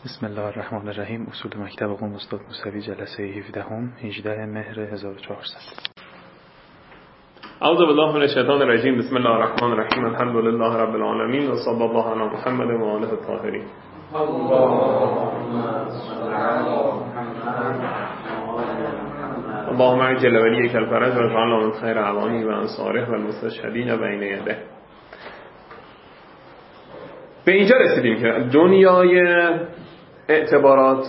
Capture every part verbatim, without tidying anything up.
بسم الله الرحمن الرحیم. اصول مکتب قم استاد موسوی جلسه هفدهم هجده مهر هزار و چهارصد. اعوذ بالله من الشیطان الرجیم. بسم الله الرحمن الرحیم. الحمد لله رب العالمین و صلی الله علی محمد و آله الطاهرین. اللهم اجل ولیک الفرج و اجعلنا من خیر اعوانه و انصاره و المستشهدین بین یده. به اینجا رسیدیم که دنیای اعتبارات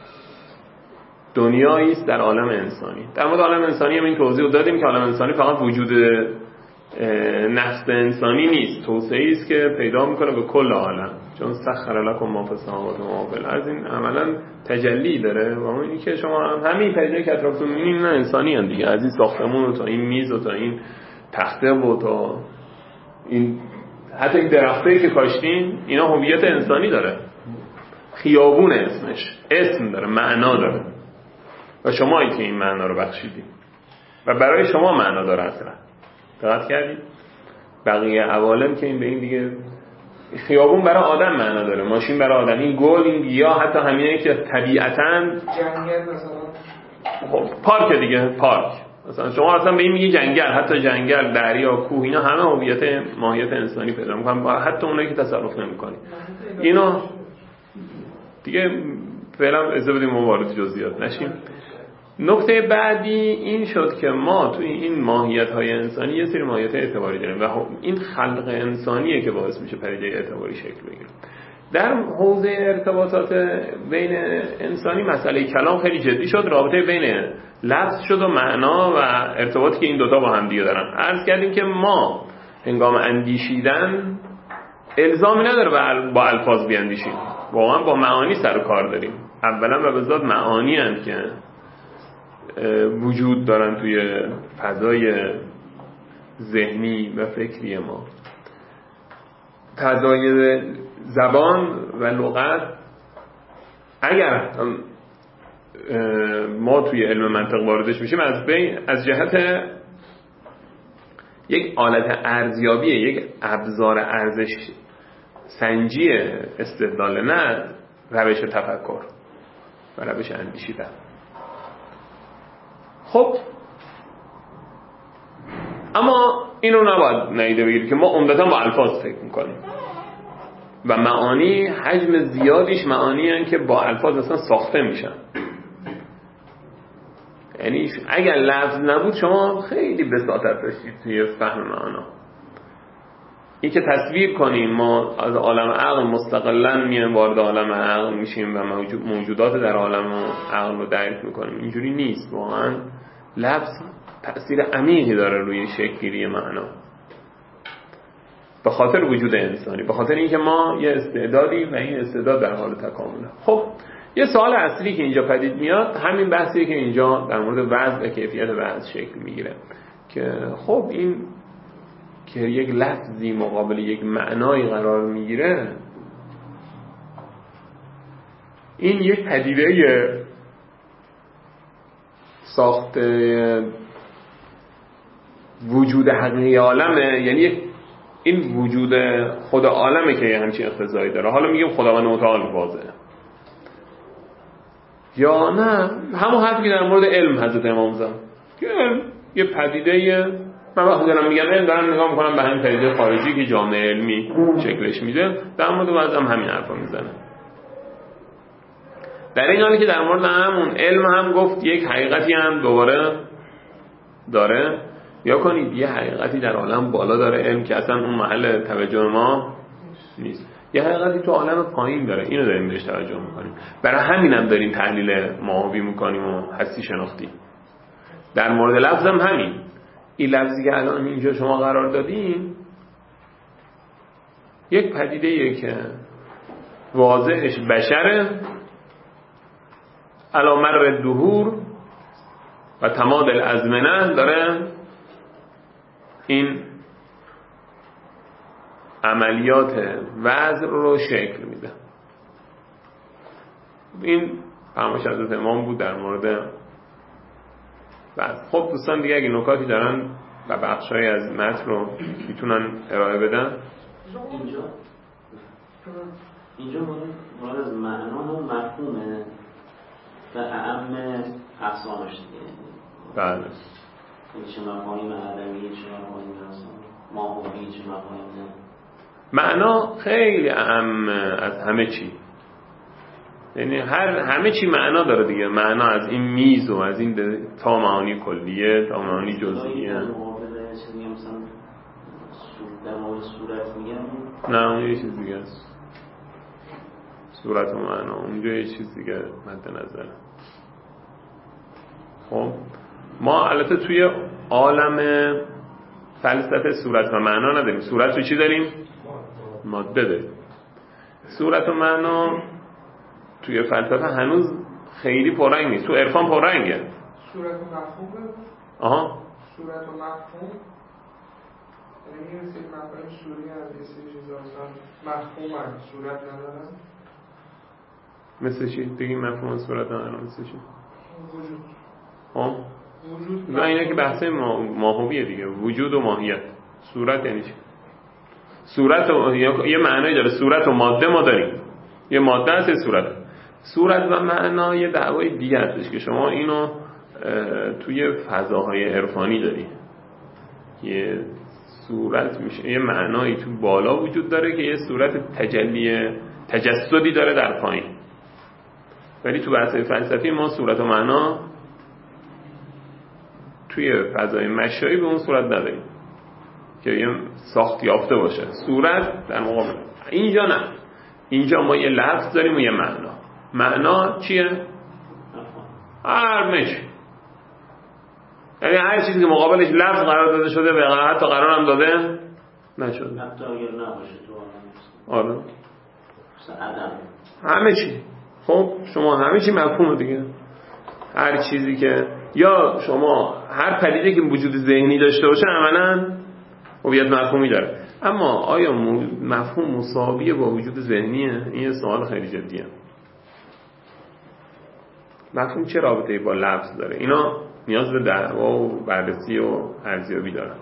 دنیایی است در عالم انسانی. در مورد عالم انسانی هم این توضیح دادیم که عالم انسانی فقط وجود نفس انسانی نیست، توسعه‌ای است که پیدا میکنه به کل عالم، چون سخر لکم ما فی السماوات و ما فی الارض. این عملا تجلی داره و اون اینکه شما همین پدیده‌ای که اطرافتون می‌بینید نه انسانی ان دیگه، از این ساختمون و تا این میز و تا این تخته و تا این حتی این درختایی که کاشتین اینا هویت انسانی داره. خیابون اسمش اسم داره، معنا داره و شمایی که این معنا رو بخشیدید و برای شما معنا داره. اصلا دقت کردید؟ بقیه عوالم که این به این دیگه، خیابون برای آدم معنا داره، ماشین برای آدم، این گل، این گیاه، حتی همینایی که طبیعتاً جنگل مثلا خب پارک دیگه، پارک مثلا شما اصلا به این میگی جنگل، حتی جنگل، دریا، کوه، اینا همه هویت ماهیت انسانی پیدا میکنن، حتی اونایی که تصرف نمیکنی. اینا دیگه فعلا اجازه بدیم ما وارد جزئیات نشیم. نکته بعدی این شد که ما توی این ماهیت‌های انسانی یه سری ماهیت اعتباری داریم و این خلق انسانیه که باعث میشه پدیده اعتباری شکل بگیره. در حوزه ارتباطات بین انسانی مسئله کلام خیلی جدی شد، رابطه بین لفظ شد و معنا و ارتباطی که این دوتا با هم دیگه دارن. عرض کردیم که ما هنگام اندیشیدن الزامی نداره با الفاظ بیاندیشیم، واقعا با معانی سر و کار داریم. اولا و به ذات معانی هستند که وجود دارن توی فضای ذهنی و فکری ما. فضای زبان و لغت اگر ما توی علم منطق واردش میشیم از بین از جهت یک آلت ارزیابی، یک ابزار ارزش سنجی استدلال، نه روش تفکر و روش اندیشیدن. خب اما اینو نباید نادیده بگیرید که ما عمدتاً با الفاظ فکر میکنیم و معانی حجم زیادیش معانی هستند که با الفاظ اصلا ساخته میشن. یعنی اگر لفظ نبود شما خیلی بساطت داشتید توی فهم معنا. این که تصویر کنیم ما از عالم عقل مستقلاً میایم وارد عالم عقل میشیم و موجود موجودات در عالم عقل رو درک میکنیم، اینجوری نیست. واقعاً لفظ تأثیر عمیقی داره روی شکل‌گیری معنا به خاطر وجود انسانی، به خاطر اینکه ما یه استعدادی و این استعداد در حال تکامله. خب یه سوال اصلی که اینجا پدید میاد همین بحثیه که اینجا در مورد وضع کیفیت وضع شکل میگیره که خب این که یک لفظی مقابل یک معنایی قرار میگیره، این یک پدیده ساخت وجود حقیقی عالمه. یعنی این وجود خدا عالمه که یه همچین اقتضایی داره. حالا میگیم خداوند متعال واضحه یا نه همون حرفی که در مورد علم حضرت امام زد که علم یه پدیده، من وقتی دارم میگم علم دارم نگاه میکنم به همین پدیده خارجی که جامعه علمی شکلش میده، در مورد وضع هم همین حرفا میزنه. در این حالی که در مورد همون علم هم گفت یک حقیقتی هم دوباره داره، یا کنید یه حقیقتی در عالم بالا داره علم که اصلا اون محل توجه ما نیست، یه حقیقتی تو عالم پایین داره، اینو داریم بهش توجه میکنیم. برای همین هم داریم تحلیل ماهوی میکنیم و هستی شناختی. در مورد لفظ هم همین، این لفظی که الان اینجا شما قرار دادین یک پدیده‌ایه که واضحش بشره علی مر دهور و تماد الازمنه داره این عملیات وضع رو شکل میده. این فرمایش حضرت امام بود در مورد وضع. خب دوستان دیگه اگه نکاتی دارن و بخشایی از متن رو میتونن ارائه بدن. اینجا اینجا مراد از معنا هم اقسامش دیگه. بله. چه مفاهیم عدمی، چه مفاهیم ماهوی، چه مفاهیم معنا خیلی اهم از همه چی. یعنی هر همه چی معنا داره دیگه. معنا از این میز و از این تا معانی کلیه تا معانی جزئیه. در مورد صورت میگم نه اون یه چیز دیگه است. صورت و معنا اونجا یه چیز دیگه مد نظره. خب ما البته توی عالم فلسفه صورت و معنا نداریم. صورت رو چی داریم؟ ماده داریم. صورت و معنا توی فلسفه هنوز خیلی پررنگ نیست. تو عرفان پررنگه. صورت و مفهوم. آها. صورت و مفهوم. یعنی یه سری مفاهیم سوری از یه سری چیزا اصلا مفهوم هست، صورت ندارن. مثل چی؟ بگیم مفهوم صورت ندارن مثل چی؟ وجود. ها؟ وجود. نه اینه که بحث ما... ماهویه دیگه. وجود و ماهیت. صورت یعنی چی؟ صورت و... یه معنی داره. صورت و ماده ما داریم. یه ماده هست، صورت. صورت و معنا یه دعوای دیگه هستش که شما اینو توی فضاهای عرفانی داری. یه صورت میشه یه معنایی تو بالا وجود داره که یه صورت تجلی تجسدی داره در پایین. ولی تو بحث فلسفی ما صورت و معنا توی فضای مشایی به اون صورت نداریم که یه ساخت یافته باشه. صورت در مقابل اینجا نه. اینجا ما یه لفظ داریم و یه معنا. معنا چیه؟ هر مش یعنی هر چیزی که مقابلش لفظ قرار داده شده به حتی قرار هم داده نشده. حتی اگر نباشه تو آره عدم همه چی. خب شما همه چی مفهومه دیگه. هر چیزی که یا شما هر پدیده که وجود ذهنی داشته باشه عملاً هویت مفهومی داره. اما آیا مفهوم مساویه با وجود ذهنیه؟ این یه سوال خیلی جدیه. مفهوم چه رابطه‌ای با لفظ داره؟ اینا نیاز به دعوا و بررسی و ارزیابی دارن.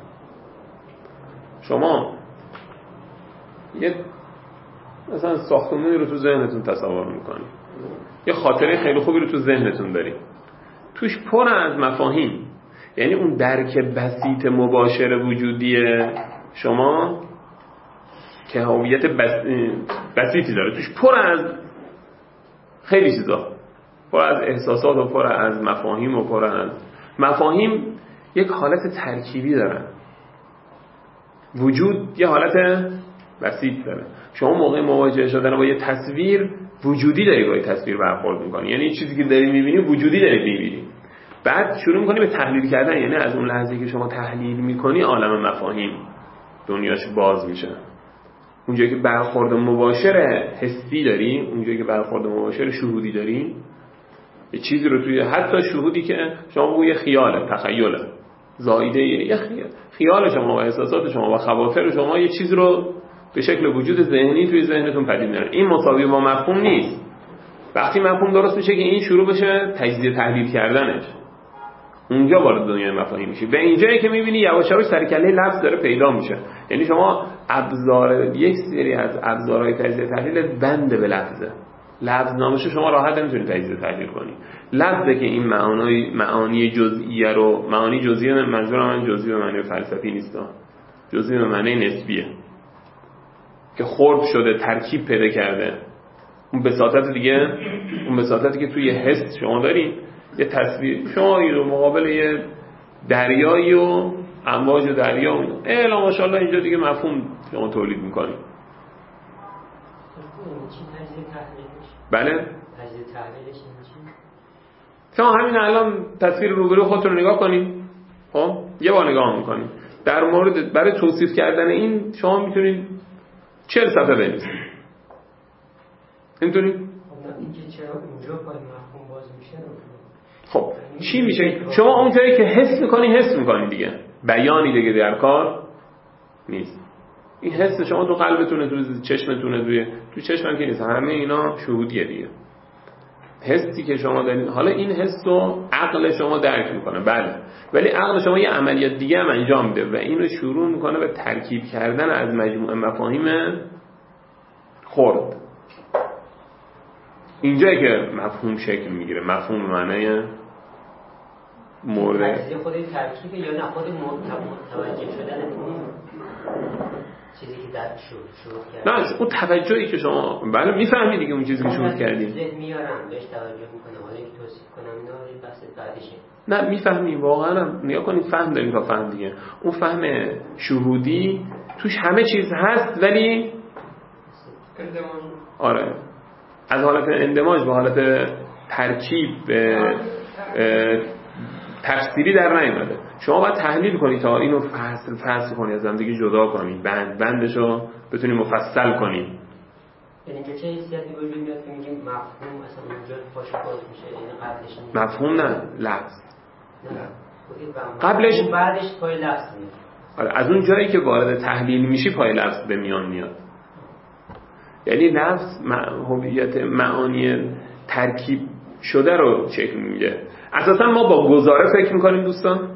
شما یه مثلا ساختمانی رو تو ذهنتون تصور میکنید، یه خاطره خیلی خوبی رو تو ذهنتون دارید، توش پر از مفاهیم. یعنی اون درک بسیط مباشر وجودی شما که هویت بس... بسیطی داره، توش پر از خیلی چیزا، پر از احساسات و پر از مفاهیم و پر از مفاهیم یک حالت ترکیبی دارن. وجود یه حالت بسیط داره. شما موقع مواجهه شدن با یه تصویر وجودی داری با یه تصویر برخورد میکنی. یعنی چیزی که داری میبینی وجودی داری میبینی. بعد شروع میکنی به تحلیل کردن. یعنی از اون لحظه که شما تحلیل میکنی عالم مفاهیم دنیاش باز میشه. اونجایی که برخورد مباشر حسی داری، اونجایی که برخورد مباشر شهودی داری، یه چیزی رو توی حتی شهودی که شما بگو یه خیاله، تخیله، زایده یه خیال. خیال شما و احساسات شما و خواطر شما یه چیز رو به شکل وجود ذهنی توی ذهنتون پدید میاره. این مساوی با مفهوم نیست. وقتی مفهوم درست میشه که این شروع بشه تجزیه تحلیل کردنش، اونجا وارد دنیای مفاهیم میشی. به اینجایی که میبینی یواش یواش سرکله لفظ داره پیدا میشه. یعنی شما ابزار یک سری از ابزارهای تجزیه تحلیل بنده به لفظه. لفظ نامشه شما راحت نمیتونید تجزیه تحلیل کنی. لفظه که این معانی معانی جزئیه رو، معانی جزئیه منظورم من جزئی به معنی فلسفی نیست، جزئی به معنی نسبیه که خرد شده، ترکیب پیدا کرده. اون بساطت دیگه، اون بساطتی که توی حس شما دارین، یه تصویر شما رو مقابل یه دریایی و امواج دریا و الا ماشاءالله اینجا دیگه مفهوم شما تولید میکنید. بله؟ تجزیه تحلیلش چی؟ شما همین الان تصویر روبرو خودتون رو نگاه کنید. خب یه بار نگاه میکنید. در مورد برای توصیف کردن این شما میتونید چهل صفحه بنویسید. نمیتونید؟ اینکه چرا اونجا پای مفهوم باز میشه. خب چی میشه؟ شما اون جایی که حس میکنی حس میکنی دیگه. بیانی دیگه در کار نیست. این حس شما تو قلبتونه، تو چشمتونه، توی تو چشمم که نیست. همه اینا شهودیه دیگه. حسی که شما دارید، حالا این حس رو عقل شما درک میکنه، بله، ولی عقل شما یه عملیات دیگه هم انجام میده و اینو شروع میکنه به ترکیب کردن از مجموعه مفاهیم خرد. اینجایی که مفهوم شکل میگیره. مفهوم معنی مورد تجزیه خود ترکیب یا نه خود متوجه شدن اون چیزی که در شروع شروع کرد؟ نه اون توجهی که شما بله میفهمی دیگه اون چیزی که شروع کردیم ذهن میارم بهش توجه میکنم حالا که توصیف کنم اینا بحث بعدشه. نه میفهمی واقعا نیا کنید فهم داریم تا فهم دیگه. اون فهم شهودی توش همه چیز هست ولی آره از حالت اندماج به حالت ترکیب تفسیری در نیامده. شما باید تحلیل کنید تا اینو فصل فصل کنید از هم دیگه جدا کنید بند بندشو بتونید مفصل کنید. یعنی که چه حیثیتی وجود میاد که میگیم مفهوم اصلا اونجا پاش باز میشه یعنی قبلش مفهوم نه لفظ نه. قبلش بعدش پای لفظ میاد. آره از اون جایی که وارد تحلیل میشی پای لفظ به میان میاد. یعنی لفظ هویت معانی ترکیب شده رو شکل میده. اساسا ما با گزاره فکر میکنیم دوستان،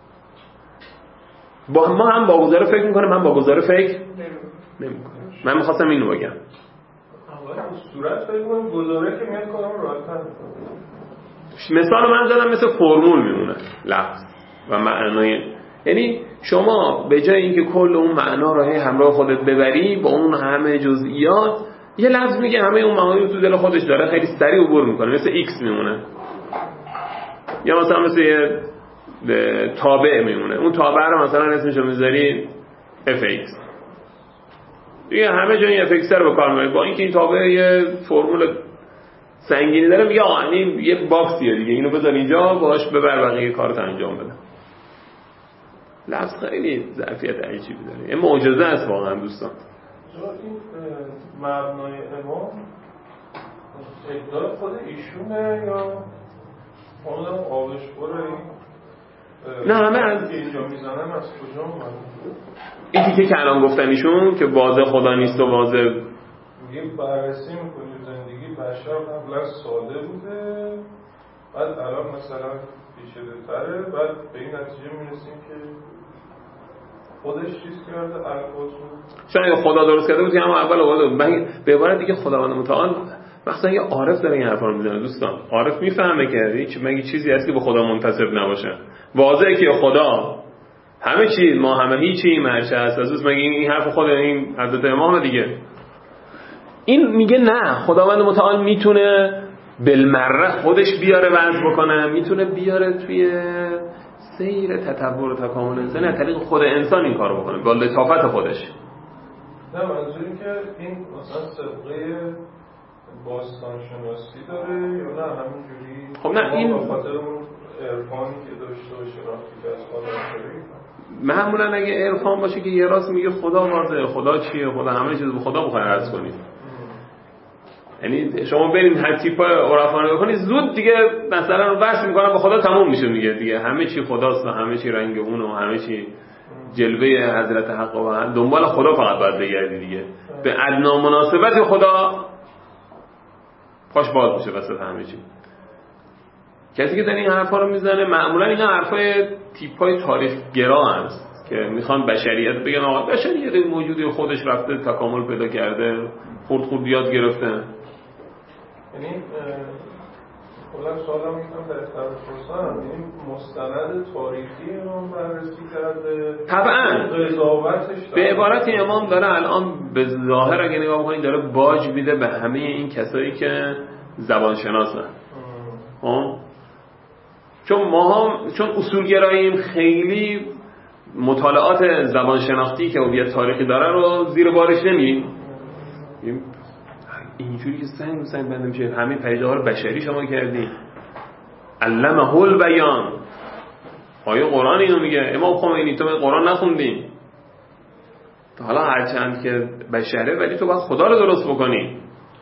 با ما هم با گزاره فکر میکنیم من با گزاره فکر نمیکنم. من میخواستم اینو بگم اول صورت فکر کنم گزاره که میاد کارم راحت‌تر میکنه. مثال من زدم مثل فرمول میمونه لفظ و معنای، یعنی شما به جای اینکه کل اون معنا رو همراه خودت ببری با اون همه جزئیات یه لفظ میگه همه اون معانی رو تو دل خودش داره خیلی سریع عبور میکنه مثل ایکس میمونه یا مثلا مثل یه تابع میمونه. اون تابع رو مثلا اسمشو میذاری اف ایکس دیگه همه جا این اف ایکس رو به کار میبری با اینکه این تابع یه فرمول سنگینی داره میگه آقا این یه باکسیه دیگه اینو بذار اینجا باهاش ببر بقیه کارت انجام بده. لفظ خیلی ظرفیت عجیبی داره. این معجزه است واقعا دوستان. این مبنای امام ادعای خود ایشونه یا اون آبش بره نه همه از اینجا میزنن از کجا اومده؟ این تیکه که الان گفتن ایشون که واضح خدا نیست و واضح میگیم بررسی میکنیم زندگی بشر قبل از ساده بوده بعد الان مثلا پیچیده تره بعد به این نتیجه میرسیم که خودش چیز کرده الفاظ شاید خدا درست کرده بود اما اول آورده بود. من به عبارت دیگه خداوند متعال مثلا یه عارف داره این حرفا رو میزنه دوستان. عارف میفهمه که هیچ مگه چیزی هست که به خدا منتسب نباشه. واضحه که خدا همه چی ما همه هیچی مرشه هست. از مگه این حرف خود این حضرت امام دیگه. این میگه نه خداوند متعال میتونه بالمره خودش بیاره وضع بکنه، میتونه بیاره توی سیر تطور و تکامل انسان از طریق خود انسان این کارو بکنه با لطافت خودش. نه منظور این که این مثلا سابقه باستان شناسی داره یا نه همینجوری خب نه این به خاطر اون عرفانی که داشته و شناختی که از خدا داره معمولا اگه عرفان باشه که یه راست میگه خدا واضحه خدا چیه خدا همه چیز به خدا بخواد عرض کنید. یعنی شما برید هر تیپای عرفا رو بکنید زود دیگه مثلا رو بحث میکنن به خدا تموم میشه دیگه دیگه همه چی خداست و همه چی رنگ اون و همه چی جلوه حضرت حق و دنبال خدا فقط باید بگردی دیگه. به ادنا مناسبت خدا پاش باز میشه وسط همه چی. کسی که داره این حرفا رو میزنه معمولا اینا حرفای تیپای تاریخ گرا هست که میخوان بشریت بگن آقا بشریت موجودی خودش رفته تکامل پیدا کرده خورد خورد یاد گرفته. یعنی کلا سوالم میکنم در اختلاف پرسان یعنی مستند تاریخی امام بررسی کرده طبعا قضاوتش به عبارت امام داره الان به ظاهر اگه نگاه بکنید داره باج میده به همه این کسایی که زبان شناسن. ها چون ما هم چون اصولگراییم خیلی مطالعات زبان شناختی که هویت تاریخی داره رو زیر بارش نمیریم. اینجوری که سنگ و سنگ بنده میشه همین پیداهار بشری شما کردی علمه البیان آیه قرآن اینو میگه. امام خمینی تو قرآن نخوندی تا حالا هرچند که بشره ولی تو باید خدا رو درست بکنی.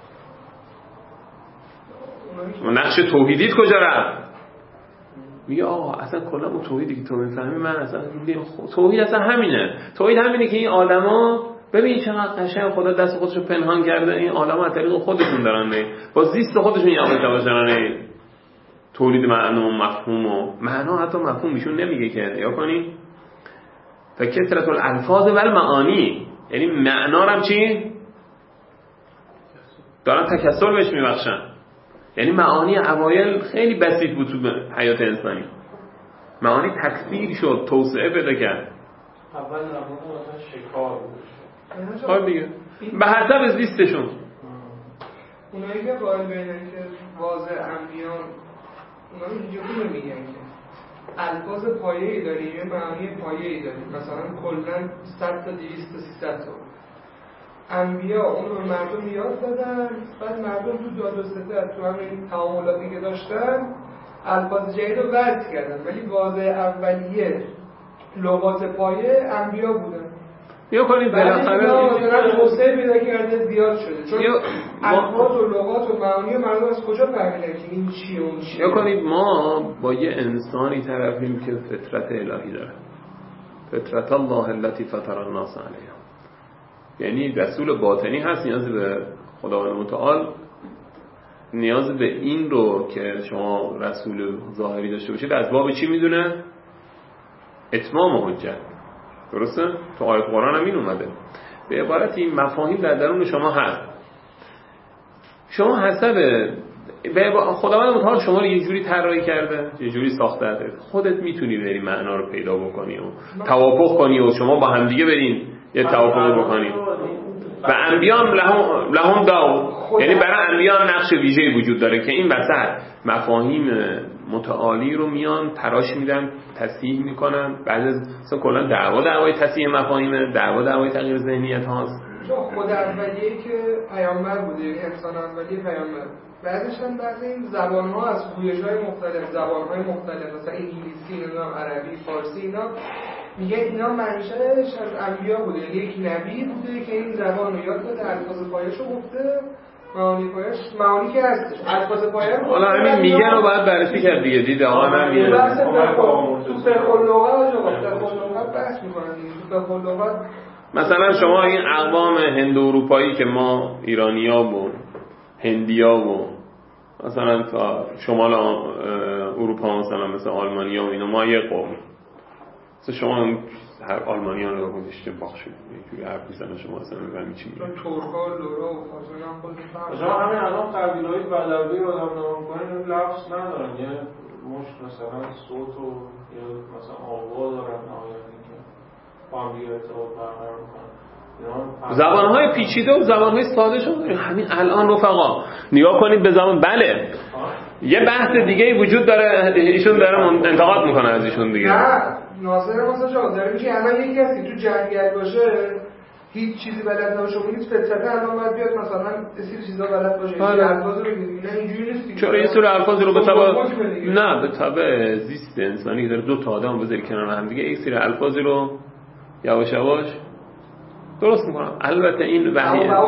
نقش توحیدیت کجا رفت؟ میگه آقا اصلا کلا اون توحیدی که تو میفهمی من اصلا توحید اصلا همینه. توحید همینه که این آدما ببین چقدر قشنگ خدا دست خودشو پنهان کرده این عالم‌ها از طریق خودشون دارن نه با زیست خودشون یواش یواش دارن تولید معنا و مفهوم و معنا حتی مفهوم میشون نمیگه که نگاه کنین فکثرت الالفاظ و المعانی یعنی معنا هم چی دارن تکثر بهش میبخشن. یعنی معانی اوایل خیلی بسیط بود تو حیات انسانی معانی تکثیر شد، توسعه پیدا کرد. اول نمونه مثلا شکار بود. آره دیگه. به حسب زیستشون. اونایی که قائل به اینن که واضح انبیان، اونا اینجوری میگن که الفاظ پایه‌ای داری، یه معانی پایه‌ای داری، مثلا کلاً صد تا دویست تا سیصد تا انبیا اونو به مردم یاد دادن، بعد مردم تو داد و ستد تو همین تعاملاتی که داشتن الفاظ جدید رو وضع کردن، ولی واضح اولیه لغات پایه انبیا بودن. یا کنید بالاخره مثلا توسعه پیدا کرده زیاد شده، چون الفاظ و لغات و معانی مردم از کجا فهمیدن که این چیه اون چیه. یا کنید ما با یه انسانی طرفیم که فطرت الهی داره، فطرت الله التي فطر الناس علیها، یعنی رسول باطنی هست، نیاز به خداوند متعال، نیاز به این رو که شما رسول ظاهری داشته باشید از باب چی میدونه؟ اتمام حجت. درسته؟ تو آیه قرآن هم این اومده. به عبارت این مفاهیم در درون شما هست. شما حسب خداوند متعال شما رو یه جوری طراحی کرده، یه جوری ساخته، خودت میتونی بری معنا رو پیدا بکنی و توافق کنی و شما با هم دیگه برین یه توافق بکنید. و انبیان لهم لهم داو، یعنی برای انبیان نقش ویژه‌ای وجود داره که این وسط مفاهیم متعالی رو میان تراش میدن، تصحیح میکنن. بعد از مثلا کلا دعوا دعوای تصحیح مفاهیم، دعوا دعوای تغییر ذهنیت هاست. چون خود اولیه‌ای که پیامبر بوده، یعنی انسان اولیه پیامبر، بعدش هم بعضی این زبان‌ها از گویش‌های مختلف، زبان‌های مختلف مثلا انگلیسی، نمیدونم عربی، فارسی، اینا میگه اینا منشأش از انبیا بوده، یعنی یک نبی بوده که این زبان رو یاد داده، الفاظ پایه‌شو گفته، معانی پایه‌اش معانی که هستش، الفاظ پایه رو حالا همین میگن رو باید بررسی کرد دیگه. دید آقا من میگه تو فقه اللغت و فقه اللغت بحث می‌کنن دیگه. تو فقه اللغت مثلا شما این اقوام هند اروپایی که ما ایرانی‌ها و هندی‌ها و مثلا تا شمال اروپا مثلا مثل آلمانی‌ها و اینا، ما یه قوم، مثلا شما هر آلمانی‌ها رو بگوشید باخشید یه حرف میزنه شما اصلا نمی‌فهمید چی میگه. چون ترک‌ها لورا و فارسی هم خود فرق. شما همین الان قبیله‌های بدوی رو آدم نام کنید لفظ ندارن، یه مش مثلا صوت و یا مثلا آوا دارن، نهایتاً که با هم دیگه ارتباط برقرار می‌کنن. زبان‌های پیچیده و زبان‌های ساده شده. همین الان رفقا نگاه کنید به زبان. بله یه بحث دیگه وجود داره، ایشون داره انتقاد میکنه از ایشون دیگه. نه ناصر مثلا جان داره میگه الان یک کسی تو جنگل باشه هیچ چیزی بلد نباشه، هیچ فطرته الان باید بیاد مثلا اصل چیزا بلد باشه، این الفاظ رو بگید. نه اینجوری نیست. چرا یه سری الفاظ رو به تبع نه به تبع زیست انسانی داره دو تا آدم بذاری کنار هم دیگه، یک سری الفاظ رو یواش یواش درست میکنم. البته این وحیه نه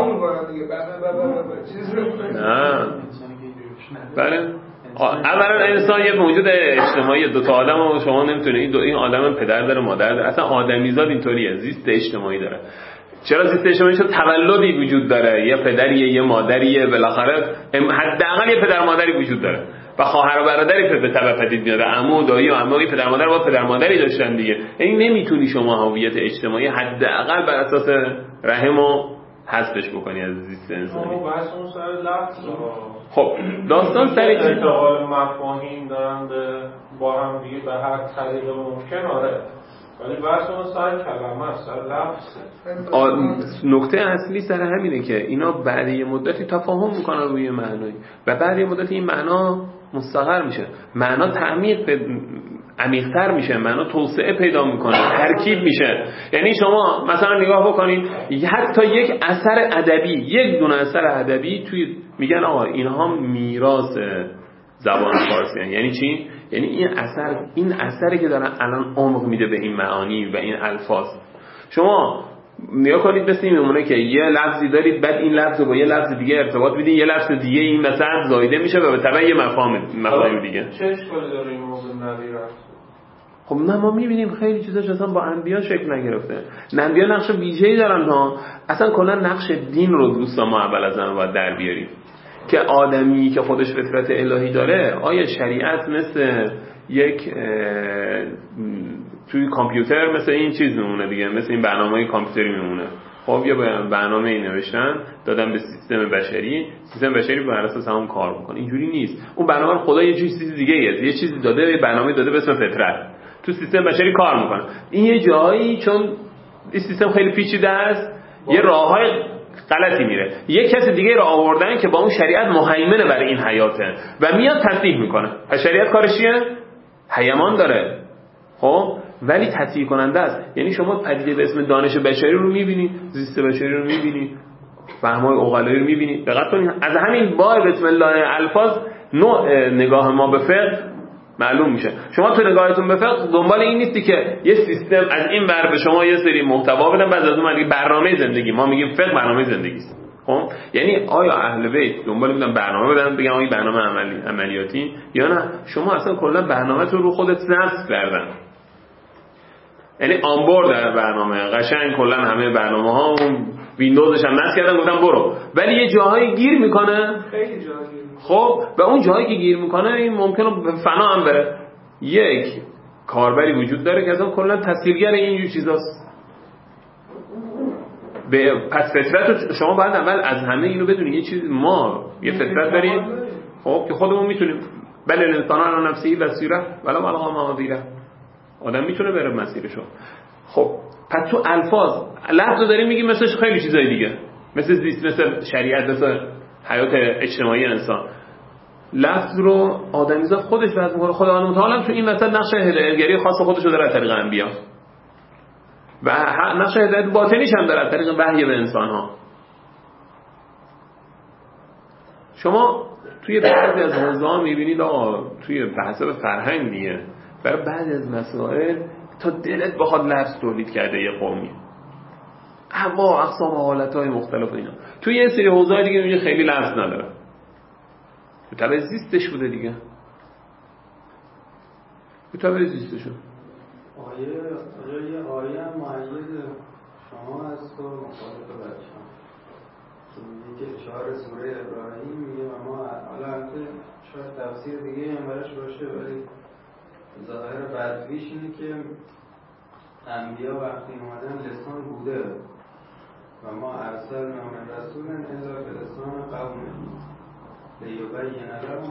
بله اولا انسان یه موجود اجتماعی، دو تا آدم و شما نمیتونه این دو این آدم پدر داره مادر داره، اصلا آدمیزاد اینطوریه، زیست اجتماعی داره. چرا زیست اجتماعی؟ چون تولدی وجود داره، یه پدریه یه مادریه، بالاخره حداقل یه پدر مادری وجود داره و خواهر و برادری به تبع پدید میاد، عمو و دایی و عموی پدر مادر با پدر مادری داشتن دیگه. یعنی نمیتونی شما هویت اجتماعی حداقل بر اساس رحم و حذفش بکنی از زیست انسانی. بحث اون سر لفظ. خب داستان سر انتقال مفاهیم دارن به با هم دیگه به هر طریق ممکن. آره ولی بحث اون سر کلمه، سر لفظ. نکته اصلی سر همینه که اینا بعد یه مدتی تفاهم میکنن روی معنایی و بعد یه مدتی این معنا مستقر میشه، معنا تعمیق عمیق‌تر میشه، معنا توسعه پیدا میکنه، ترکیب میشه. یعنی شما مثلا نگاه بکنید حتی یک اثر ادبی، یک دونه اثر ادبی توی میگن آقا اینها میراث زبان فارسی هست. یعنی چی؟ یعنی این اثر این اثری که دارن الان عمق میده به این معانی و این الفاظ. شما نگاه کنید مثل این میمونه که یه لفظی دارید، بعد این لفظ رو با یه لفظ دیگه ارتباط میدین، یه لفظ دیگه این مثلا زایده میشه و به تبع یه مفاهیم مفاهیم دیگه. چه اشکالی داره این موضوع نظیر است؟ خب نه ما میبینیم خیلی چیزاش اصلا با انبیا شکل نگرفته. انبیا نقش ویژه‌ای دارن ها، اصلا کلا نقش دین رو دوستان ما اول از همه باید در بیاریم که آدمی که خودش فطرت الهی داره، آیا شریعت مثل یک توی کامپیوتر مثل این چیز میمونه دیگه، مثل این برنامه‌های کامپیوتری میمونه. خب یه برنامه ای نوشتن دادن به سیستم بشری، سیستم بشری بر اساس همون کار میکنه. اینجوری نیست. اون برنامه خدا یه چیز دیگه ایه، یه چیزی داده، یه برنامه داده به اسم فطرت. تو سیستم بشری کار میکنه. این یه جایی چون این سیستم خیلی پیچیده است یه راههای غلطی میره، یه کسی دیگه رو آوردن که با اون شریعت مهیمنه برای این حیاته و میاد تصحیح میکنه. پس شریعت کارش چیه؟ هیمان داره خب، ولی تصحیح کننده است. یعنی شما پدیده به اسم دانش بشری رو میبینید، زیست بشری رو میبینید، فهمای عقلایی رو میبینید. دقت کنید از همین بار بسم الله الفاظ نوع نگاه ما به فقه معلوم میشه. شما تو نگاهتون به فقه دنبال این نیستی که یه سیستم از این ور به شما یه سری محتوا بدن بعد از اون میگه برنامه زندگی. ما میگیم فقه برنامه زندگی است. خب یعنی آیا اهل بیت دنبال میدن برنامه بدن بگن این برنامه عملی عملیاتی یا نه شما اصلا کلا برنامه‌تون رو خودت نصب کردن، یعنی آنبورد در برنامه قشنگ کلا همه برنامه‌ها اون ویندوزش هم نصب کردن گفتن برو، ولی یه جاهایی گیر میکنه خیلی جاهایی. خب و اون جایی که گیر میکنه این ممکنه به فنا هم بره. یک کاربری وجود داره که اصلا کلا تسهیلگر اینجور چیزاست. به پس فطرت شما باید اول از همه اینو بدونید. یه چیز ما یه فطرت داریم خب که خودمون میتونیم. بله الانسان علی نفسه بصیره ولا بلغ معاذیره، آدم میتونه بره مسیرشو. خب پس تو الفاظ لفظو داریم میگیم مثل خیلی چیزای دیگه، مثل زیست، مثل شریعت، مثل حیات اجتماعی انسان. لفظ رو آدمیزاد خودش وضع می‌کنه. خداوند متعال تو این مثلا نقش هدایتگری خاص خودش رو داره از طریق انبیا و نقش هدایت باطنیش هم داره از طریق وحی به انسان‌ها. شما توی بعضی از حوزه‌ها می‌بینید آقا توی بحث به فرهنگ دیگه برای بعضی از مسائل تا دلت بخواد لفظ تولید کرده یه قومی، اما اقسام و حالت‌های مختلف اینا. توی یه سری حوزه‌های دیگه میگه خیلی لفظ نداره، به طبع زیستش بوده دیگه، به طبع زیستشو. آیه آیه آیه هم معید شما هست و مخالف بچه هم که میگه که چهار سوره ابراهیم میگه و ما حالا البته شاید تفسیر دیگه هم براش باشه ولی ظاهر بدویش اینه که انبیا وقتی اومدن لسان بوده و ما ارسل نام رسول الا به لسان قوم لیبین لهم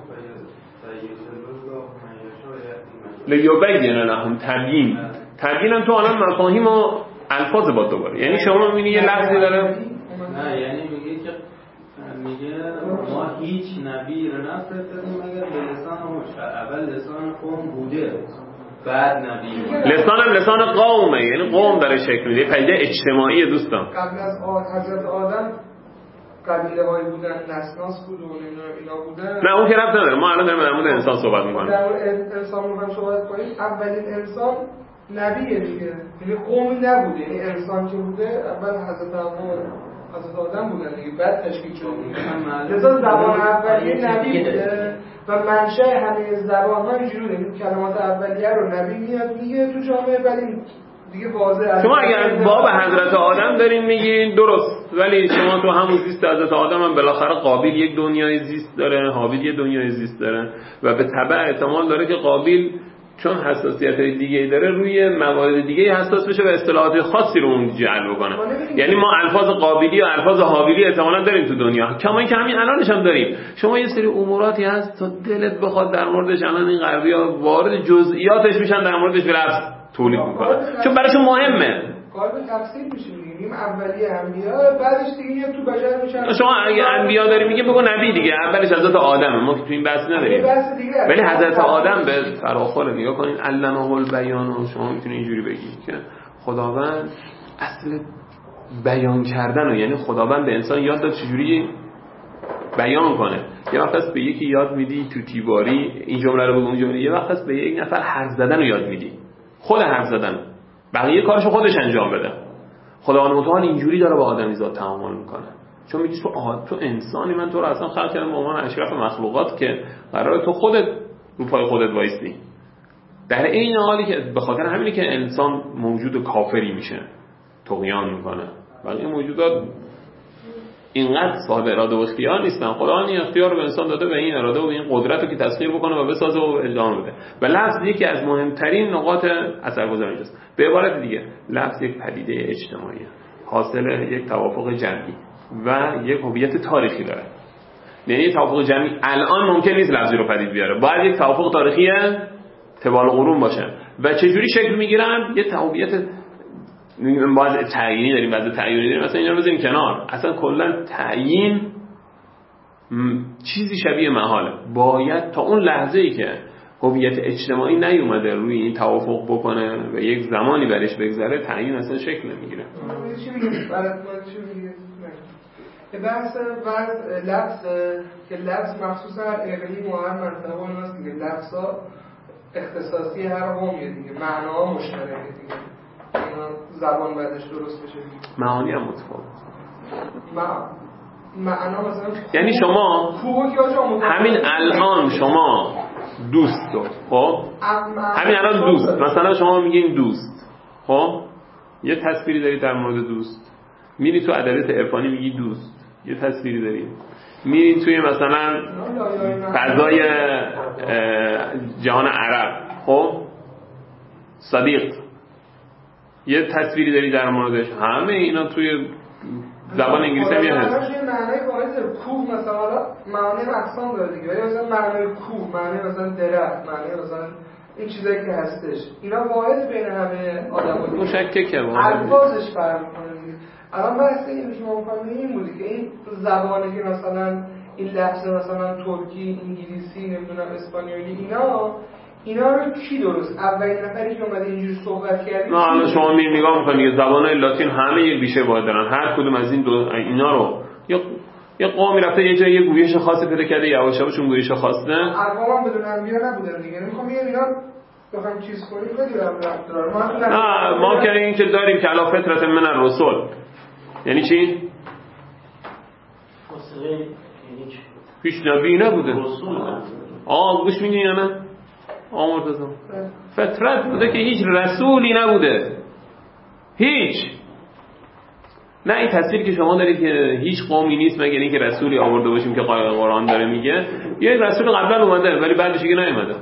فیضل الله من یشاء یهدی من یشاء. لیبین لهم تبیین تبیین هم تو الان مفاهیم و الفاظ با دوباره، یعنی شما میبینی یه لفظی داره نه یعنی میگه که میگه ما هیچ نبی رو نفرستادیم مگر به لسان اول لسان قوم بوده بعد نبی. لسان هم لسان قومه، یعنی قوم داره شکل میده، پدیده اجتماعی دوستان. قبل از حضرت آدم قبیله هایی بودن، نسناس بود و اینا بودن. نه اون که ربط نداره، ما الان داریم در مورد انسان صحبت میکنیم. در مورد انسان میخوایم صحبت کنیم. اولین انسان نبیه دیگه، یعنی قومی نبوده، یعنی انسان که بوده اول حضرت حوا حضرت آدم بودن دیگه، بعد تشکیل شده. لذا زبان اولیه نبی بوده و منشأ همه زبان ها اینجوری بوده. کلمات اولیه رو نبی میاد میگه تو جامعه، ولی دیگه واضحه. شما اگر باب حضرت آدم دارین میگین درست، ولی شما تو همون زیست حضرت آدم هم بالاخره قابیل یک دنیای زیست داره، حابیل یک دنیای زیست داره و به تبع احتمال داره که قابیل چون حساسیت‌های دیگه‌ای داره روی موارد دیگه‌ای حساس بشه و اصطلاحات خاصی رو اون جلب کنه. یعنی ما الفاظ قابیلی و الفاظ حابیلی احتمالاً داریم تو دنیا، کما اینکه همین الانش هم داریم. شما یه سری اموراتی هست تا دلت بخواد در موردش الان این غربی‌ها وارد جزئیاتش میشن، در موردش لفظ تولید میکنن چون براشون مهمه. کار به تفسیر میشه، میگیم اولیه انبیا بعدش دیگه میاد تو بشر میشن. شما اگه انبیا داری میگه بگو نبی دیگه، اولش حضرت آدمه، ما که تو این بحث نداریم. ولی حضرت آدم به فراخور نگاه کنین علمه البیان و شما میتونید اینجوری بگید که خداوند اصل بیان کردن و یعنی خداوند به انسان یاد داد چجوری بیان کنه. یه وقت هست به یکی یاد میدی تو تیواری این جمله رو بگو اون جمله، یه وقت هست به یک نفر حرف زدن رو یاد میدی، خود حرف زدن، بقیه کارشو خودش انجام بده. خداوند متعال اینجوری داره با آدمیزاد تعامل میکنه، چون میگی تو آه تو انسانی، من تو رو اصلا خلق کردم به عنوان اشرف مخلوقات که قراره تو خودت رو پای خودت وایستی. در این حالی که به خاطر همینه که انسان موجود کافری میشه، طغیان میکنه. بقیه موجودات اینقدر صاحب اراده و اختیار نیستن. خداوند این اختیار رو به انسان داده و این اراده و این قدرت رو که تسخیر بکنه و بسازه و ادامه بده. و لفظ یکی از مهمترین نقاط اثرگذاری است. به عبارت دیگه لفظ یک پدیده اجتماعیه، حاصل یک توافق جمعی و یک هویت تاریخی داره. یعنی توافق جمعی الان ممکن نیست لفظی رو پدید بیاره، باید یک توافق تاریخی تبال قرون باشن و چجوری شکل میگیرن؟ یه هویت باز تعیینی داریم، بعضی تعیینی داریم، مثلا اینا رو بذاریم کنار. اصلا کلا تعیین چیزی شبیه محاله. باید تا اون لحظه‌ای که هویت اجتماعی نیومده روی این توافق بکنه و یک زمانی برش بگذره، تعیین اصلا شکل نمیگیره. چی میگه؟ برات چی میگه؟ بحث بحث لفظ که لفظ مخصوصا هر اقلیم و هر منطقه اون هست دیگه. لفظا اختصاصی هر قومیه دیگه، معناها مشترکه دیگه. اینا زبان بعدش درست بشه دیگه. معانی هم متفاوت. ما معنا مثلا یعنی شما همین الان شما دوست دو خب همین الان دوست مثلا شما میگین دوست خب یه تصویری داری در مورد دوست، میری تو ادبیات عرفانی میگی دوست، یه تصویری داری، میری توی مثلا فضای جهان عرب خب صدیق یه تصویری داری در موردش. همه اینا توی زبان انگلیسی هم یه هست. یه معنای واحد کوه مثلا حالا معانی اقسام داره دیگه، ولی مثلا معنای کوه، معنای مثلا درخت، معنای مثلا این چیزایی که هستش، اینا واحد بین همه آدم‌ها مشککه واحد. الفاظش فرق می‌کنه دیگه. الان بحث این که ما می‌خوایم این بودی که این زبانی که مثلا این لفظ مثلا ترکی، انگلیسی، نمیدونم اسپانیایی، اینا اینا رو کی درست اولین نفری که اومده اینجوری صحبت کرد؟ نه الان شما می نگاه می‌کنید زبان‌های لاتین همه یک ریشه واحد دارن. هر کدوم از این دو اینا رو یا یه قومی رفته یه جای یه گویش خاصی پیدا کرده، یواش یواش اون گویش خاصه. ارقام هم بدون انبیا نبودن دیگه. می‌خوام بگم اینا بخوام چیز کنیم بدونم رفت داره. ما نه ما که این که داریم که علا فطرت من الرسول یعنی چی؟ هیچ نبی نبوده. آه گوش می‌دین یا نه؟ آه مرتضی فطرت بوده که هیچ رسولی نبوده، هیچ. نه این تصویری که شما دارید که هیچ قومی نیست مگر اینکه رسولی آورده باشیم که قرآن داره میگه یه رسول قبلا اومده ولی بعدش دیگه نیومده.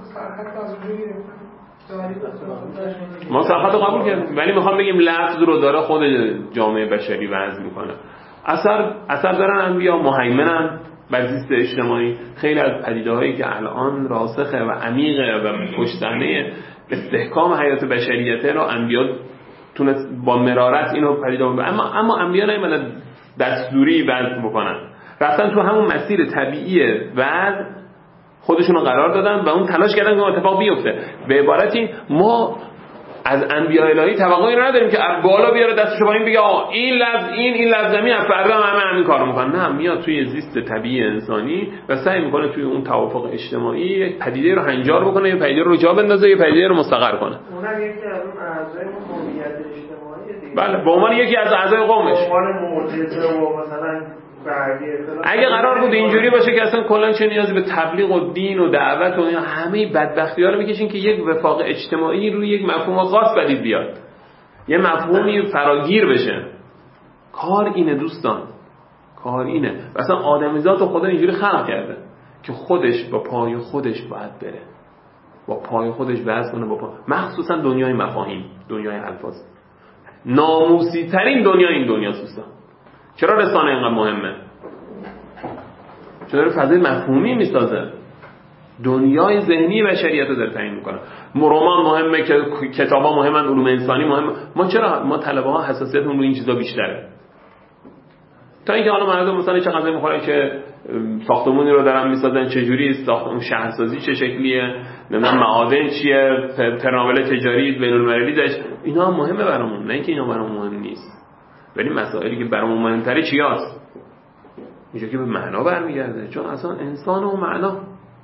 ما صحبت قبول کردیم ولی میخوام بگیم لفظ رو داره خود جامعه بشری وضع میکنه. اثر اثر دارن انبیا، مهیمنن بر زیست اجتماعی. خیلی از پدیده‌هایی که الان راسخه و عمیقه و پشت‌صحنه استحکام حیات بشریته رو انبیا تونست با مرارت اینو پدیده بکنن. اما اما انبیا نمیدن دستوری وضع بکنن، رفتن تو همون مسیر طبیعی وضع خودشون رو قرار دادن و اون تلاش کردن که اتفاق بیفته. به عبارتی ما از انبیاء الهی توقعی نداریم که بالا بیاره دستشو پایین بگه آ این لفظ این این لفظ زمین از فردا همه همین کارو میکنن. نه میاد توی زیست طبیعی انسانی و سعی میکنه توی اون توافق اجتماعی یک پدیده رو هنجار بکنه، یه پدیده رو جا بندازه، یه پدیده رو مستقر کنه. اونم یکی از اون اعضای هویت اجتماعی دیگه. بله به عنوان یکی از اعضای قومش. به عنوان معجزه و مثلا اگه قرار بود اینجوری باشه که اصلا کلا چه نیازی به تبلیغ و دین و دعوت و اینا، همه بدبختی‌ها رو میکشین که یک وفاق اجتماعی روی یک مفهوم خاص بدید بیاد، یه مفهومی فراگیر بشه. کار اینه دوستان، کار اینه. اصلا آدمیزاد و خدا اینجوری خلق کرده که خودش با پای خودش باید بره، با پای خودش وضع کنه، با پای. مخصوصا دنیای مفاهیم، دنیای الفاظ، ناموسی ترین دنیا این دنیاست دوستان. چرا رسانه اینقدر مهمه؟ چون داره فضای مفهومی میسازه، دنیای ذهنی بشریت رو داره تعیین میکنه. رمان مهمه، که کتابا مهمن، علوم انسانی مهمه. ما چرا ما طلبه ها حساسیتمون رو این چیزا بیشتره؟ تا اینکه حالا مردم مثلا چه غذایی میخورن که ساختمونی رو دارن میسازن چجوری، ساختمون شهرسازی چه شکلیه، نمیدونم معادن چیه، ترناول تجاری بین‌المللی داشت، اینا هم مهمه برامون. نه اینکه اینا برامون مهم نیست، ولی مسائلی که برامون مهمتره چیاست؟ اینجا که به معنا برمیگرده، چون اصلا انسان و معنا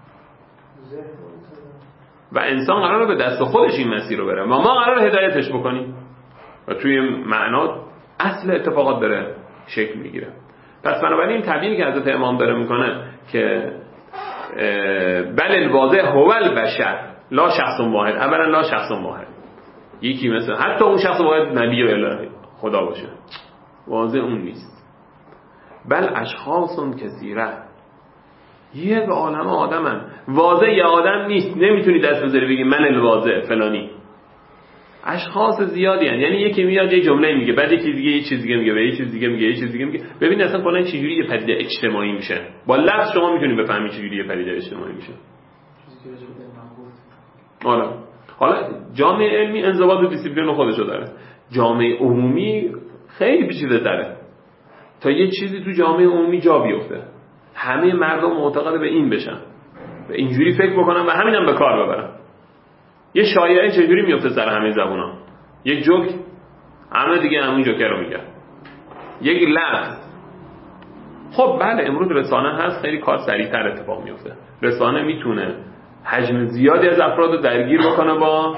و انسان قراره به دست خودش این مسیر رو بره و ما قراره هدایتش بکنیم و توی معنا اصل اتفاقات داره شکل میگیره. پس بنابراین این تعبیری که حضرت امام داره میکنه که بل الواضح هو البشر لا شخص واحد، اولا لا شخص واحد، یکی مثل حتی اون شخص واحد نبی و الهی خدا باشه، واضح اون نیست. بل اشخاص کثیره، یک عالم آدمن. واضح یه آدم نیست، نمیتونی دست بذاری بگی من الواضح فلانی. اشخاص زیادی هستند، یعنی یکی میاد یه جمله میگه، بعد یکی دیگه یه چیز دیگه میگه، بعد یه چیز دیگه میگه، یه چیز دیگه میگه. ببین اصلا کلا چجوری یه پدیده اجتماعی میشه. با لفظ شما میتونید بفهمید چجوری یه پدیده اجتماعی میشه. آره. حالا جامعه علمی انضباط و دیسیپلین خودشو داره، جامعه عمومی خیلی پیچیده‌تره. تا یه چیزی تو جامعه عمومی جا بیفته همه مردم معتقد به این بشن، به اینجوری فکر بکنن و همینم به کار ببرن. یه شایعه چجوری میفته سر همه زبونا؟ یک جوک همه دیگه همون جوکر رو میگن، یک لفظ. خب بله امروز رسانه هست، خیلی کار سریعتر اتفاق میفته. رسانه میتونه حجم زیادی از افراد رو درگیر بکنه با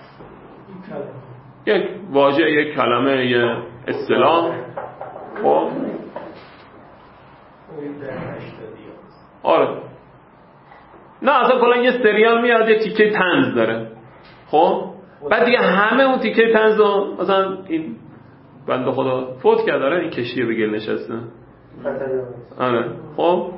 یک واژه، یک کلمه، یک اصطلاح. خب آره نه اصلا کلا یه سریال میاد یه تیکه طنز داره، خب بعد دیگه همه اون تیکه طنز رو مثلا این بنده خدا فوت کرد داره این کشیه به گل نشسته. آره خب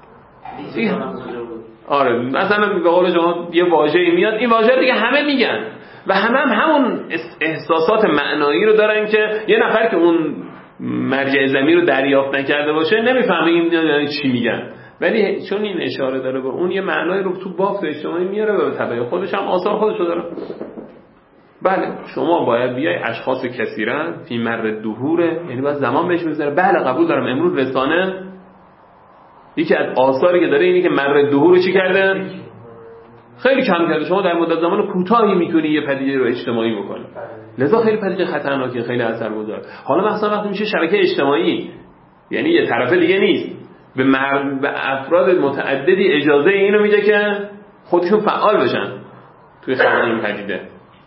آره مثلا به قول شما یه واژه‌ای میاد، این واژه دیگه همه میگن و همه هم همون احساسات معنایی رو دارن که یه نفر که اون مرجع زمین رو دریافت نکرده باشه نمیفهمه این چی میگن، ولی چون این اشاره داره به اون یه معنایی رو تو بافت اجتماعی میاره و به طبع خودش هم آثار خودش رو داره. بله شما باید بیای اشخاص کثیرن فی مر دهوره، یعنی باید زمان بهش بذاره. بله قبول دارم امروز رسانه یکی از آثاری که داره اینی که مر دهور رو چی کرده؟ خیلی کم کرده. شما در مدت زمان کوتاهی میتونی یه پدیده رو اجتماعی بکنی، لذا خیلی پدیده خطرناکه، خیلی اثرگذار. حالا مثلا وقتی میشه شبکه اجتماعی، یعنی یه طرفه دیگه نیست، به مرد به افراد متعددی اجازه اینو میده که خودشون فعال بشن توی خلق این پدیده.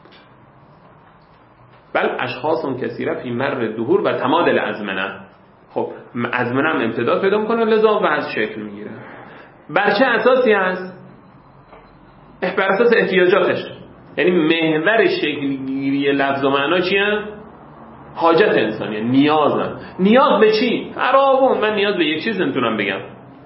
بل اشخاص اون کثیره فی مر دهور و تمادل ازمنه. خب ازمنه هم امتداد پیدا میکنه، لذا وضع شکل میگیره. بر چه اساسی هست؟ بر اساس احتیاجاتش. یعنی محور شکلگیری لفظ و معنا چیه؟ حاجت انسانیه، نیازن. نیاز به چی؟ فراوون. من نیاز به یک چیز نمیتونم بگم.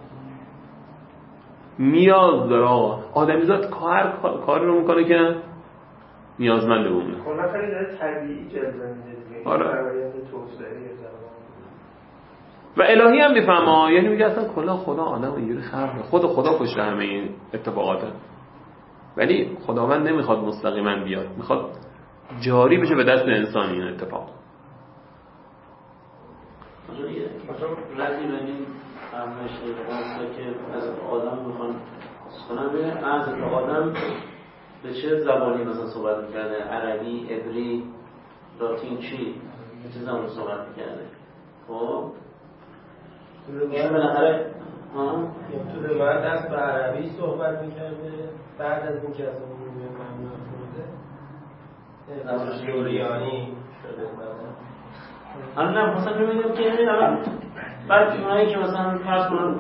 نیاز داره آقا. آدمیزاد کار کاری رو میکنه که نیازمند بمونه. کلا خیلی داره طبیعی جلوه میده دیگه. آره. فرآیند توسعه زمان. و الهی هم میفهمه، یعنی میگه اصلا کلا خدا آدم اینجوری خلق، خود خدا پشت همه این اتفاقاته. ولی خداوند نمیخواد مستقیما بیاد، میخواد جاری بشه به دست انسان این اتفاق. مثلا رفتی ببین همش اقدامات که از آدم میخوان کنن به از آدم به چه زبانی مثلا صحبت میکرده؟ عربی، عبری، لاتین، چی؟ به چه زبانی صحبت میکرده؟ خب ایشون بالاخره تو روایت از به عربی صحبت میکرده، بعد از اینکه از اون روی ممنوع شده از سوریانی شده بعد الان نه مثلا میگم که الان بعد اونایی که مثلا فرض کنن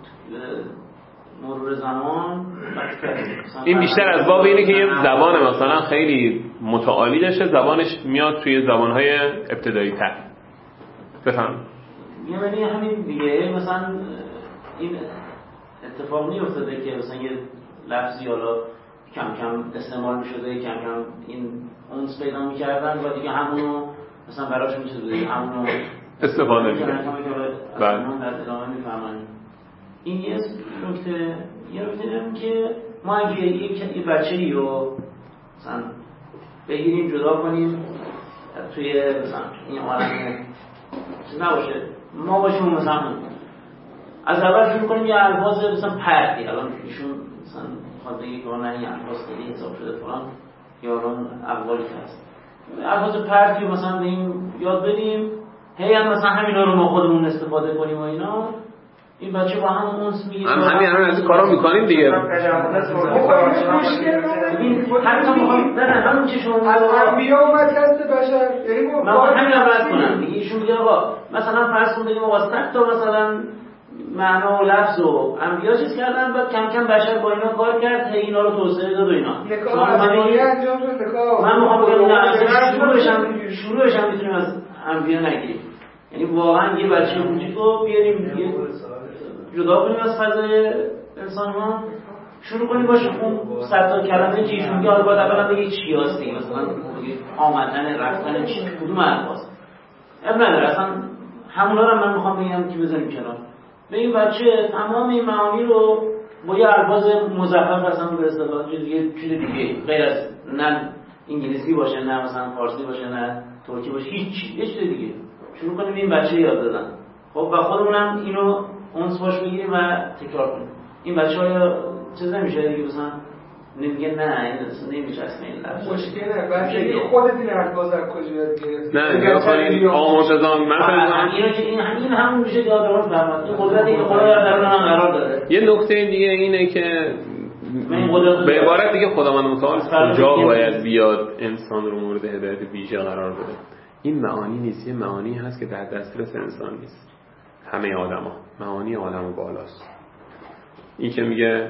مرور زمان این بیشتر از باب اینه که یه زبان مثلا خیلی متعالی داشته، زبانش میاد توی زبانهای ابتدایی تر. بفهم یعنی همین دیگه مثلا این اتفاق نیفتاده که مثلا یه لفظی حالا کم کم استعمال میشده، کم کم این اونس پیدا میکردن و دیگه همونو مثلا براش میشده همونو استفاده میکنن. بله در ادامه میفهمن. این یه نکته یه نکته داریم که ما اگه یک بچه‌ای رو مثلا بگیریم جدا کنیم توی مثلا این عالم نباشه، ما باشیم مثلا از اول شروع کنیم یه الفاظ مثلا پردی، الان ایشون مثلا خواهد بگی که نه این الفاظ خیلی حساب شده فلان یا الان اقوالی که هست الفاظ پردی مثلا به این یاد بدیم، هی هم مثلا همینا رو ما خودمون استفاده کنیم و اینا، این بچه با هم اونس میگه هم همین الان از این کارا میکنیم دیگه. حتی میخوام نه نه همون که شما از انبیا اومد دست بشر، یعنی من با همین رو رد کنم دیگه. ایشون میگه آقا مثلا فرض کن بگیم آقا صد تا مثلا معنا و لفظ و انبیا چیز کردن، بعد کم کم بشر با اینا کار کرد، هی اینا رو توسعه داد و اینا. من میخوام بگم نه شروعش هم شروعش هم میتونیم از انبیا نگیریم، یعنی واقعا یه بچه کوچیک رو بیاریم جدا کنیم از فضای انسان ها، شروع کنیم باشه اون صد تا کلمه که ایشون میگه حالا باید اولا بگه چی هست دیگه، مثلا آمدن رفتن چی کدوم الفاظ اب نداره اصلا همونا رو من میخوام بگم که بزنیم کنار. به این بچه تمام این معانی رو با یه الفاظ مزخرف اصلا به اصطلاح دیگه چیز دیگه غیر از نه انگلیسی باشه نه مثلا فارسی باشه نه ترکی باشه هیچ چیز یه چیز دیگه شروع کنیم این بچه یاد دادن. خب و خودمونم اینو اونس باش بگیریم و تکرار کنیم. این بچه‌ها چیز نمیشه دیگه مثلا نمیگه نه این اصلا نمیشه اصلا این لفظ مشکله بچه خودت این الفاظ از کجا یاد گرفتی؟ نه نگاه کنید آموزگان من فکر اینو که این همین همون میشه که آدم‌ها فهمن این قدرتی که خدا در درون هم قرار داره. یه نکته دیگه اینه که به عبارت دیگه خداوند متعال کجا باید بیاد انسان رو مورد هدایت ویژه قرار بده. این معانی نیست، یه معانی هست که در دسترس انسان نیست. همه آدما معانی عالم بالاست. این که میگه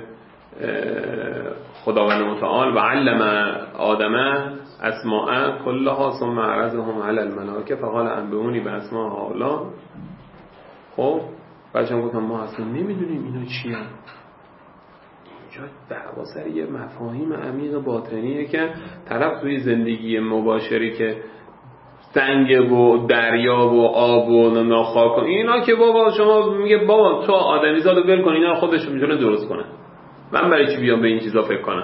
خداوند متعال و علم آدم اسماء کلها ثم عرضهم علی الملائکه فقال انبئونی باسماء هؤلاء. خب بچه‌ها گفتم ما اصلا نمیدونیم اینا چیه. اینجا دعوا سر یه مفاهیم عمیق باطنیه که طرف توی زندگی مباشری که سنگ و دریا و آب و ناخاک و اینا که بابا شما میگه بابا تو آدمیزادو ول کن اینا رو خودش میتونه درست کنه، من برای چی بیام به این چیزا فکر کنم؟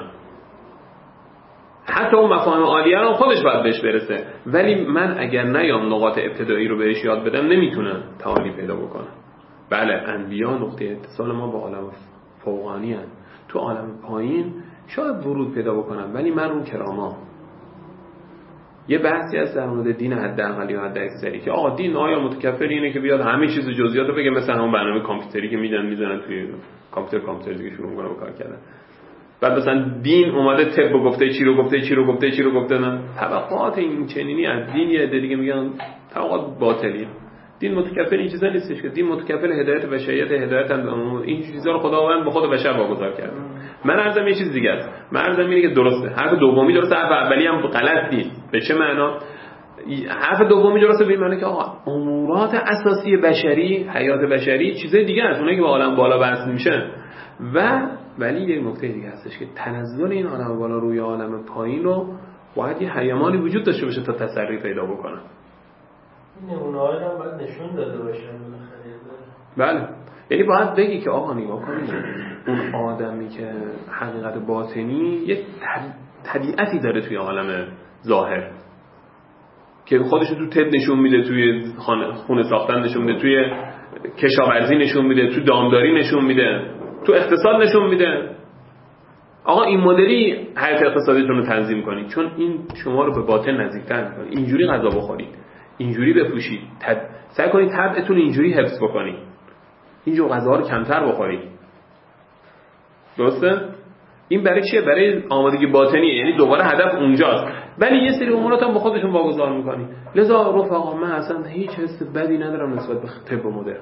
حتی اون مفاهیم عالیه رو خودش باید بهش برسه، ولی من اگر نیام نقاط ابتدایی رو بهش یاد بدم نمیتونم تعالی پیدا بکنم. بله انبیا نقطه اتصال ما با عالم فوقانی هستند. تو عالم پایین شاید ورود پیدا بکنم ولی من اون کرامام. یه بحثی هست در مورد دین حداقلی و حداکثری که آقا دین آیا متکفل اینه که بیاد همه چیز جزئیات رو بگه مثلا همون برنامه کامپیوتری که میدن میزنن توی کامپیوتر کامپیوتر دیگه شروع میکنه با کار کردن. بعد مثلا دین اومده طب گفته چی رو گفته چی رو گفته چی رو گفته نه طبقات این چنینی از دین یه عده دیگه میگن طبقات باطلیه. دین متکفل این چیزا نیستش که دین متکفل هدایت بشریت هدایت هم این چیزا رو خداوند به خود بشر واگذار کرده. من عرضم یه چیز دیگه است. من عرضم اینه که درسته حرف دومی درسته حرف اولی هم غلط نیست. به چه معنا؟ حرف دومی درسته به این معنی که آقا امورات اساسی بشری حیات بشری چیزای دیگه است اونایی که با عالم بالا بحث میشه و ولی یه نکته دیگه هستش که تنزل این عالم بالا روی عالم پایین رو باید یه حیمانی وجود داشته باشه تا تسری پیدا بکنه. نمونه‌ها رو هم باید نشون داده باشه. بله یعنی باید بگی که آقا نگاه کنید اون آدمی که حقیقت باطنی یه طبیعتی داره توی عالم ظاهر که خودش تو تد نشون میده، توی خونه ساختن نشون میده، توی کشاورزی نشون میده، تو دامداری نشون میده، تو اقتصاد نشون میده. آقا این مدلی حیات اقتصادیتون رو تنظیم کنید چون این شما رو به باطن نزدیک‌تر می‌کنه. اینجوری غذا بخورید، اینجوری بپوشید، تب... سعی کنید طبعتون اینجوری حفظ بکنید، اینجور غذاها رو کمتر بخورید. درسته؟ این برای چیه؟ برای آمادگی باطنیه، یعنی دوباره هدف اونجاست. ولی یه سری امورات هم با خودشون واگذار می‌کنی. لذا رفقا من اصلا هیچ حس بدی ندارم نسبت به طب مدرن.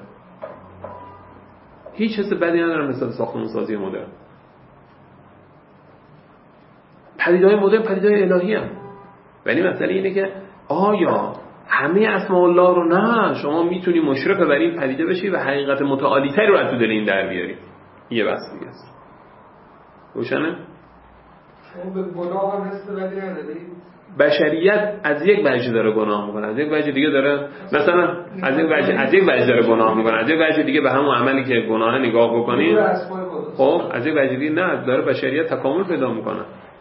هیچ حس بدی ندارم نسبت به ساختمان‌سازی مدرن. پدیده‌های مدرن پدیده‌های الهی هم. ولی مسئله اینه که آیا همه اسماء الله رو نه شما میتونی مشرف بر این پدیده بشی و حقیقت متعالی‌تری رو از تو دل این در بیاری. یه بحث دیگه است. روشنه؟ شما به گناه هم حس بدی نداری؟ بشریت از یک وجه داره گناه میکنه، از یک وجه دیگه داره مثلا از یک وجه از یک وجه داره گناه میکنه، از یک وجه دیگه به همون عملی که گناه نگاه بکنید خب از یک وجه دیگه نه داره بشریت تکامل پیدا میکنه.